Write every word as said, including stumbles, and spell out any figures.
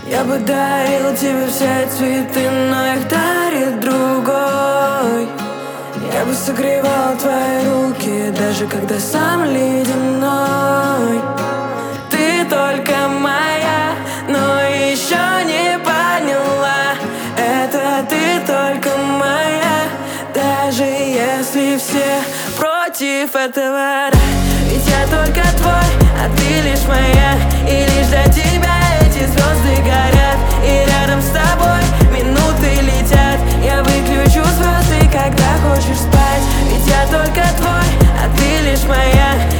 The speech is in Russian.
Я бы дарил тебе все цветы, но их дарит другой. Я бы согревал твои руки, даже когда сам ледяной. Ты только моя, но еще не поняла. Это ты только моя, даже если все против этого. Ведь я только твой, а ты лишь моя, и лишь для тебя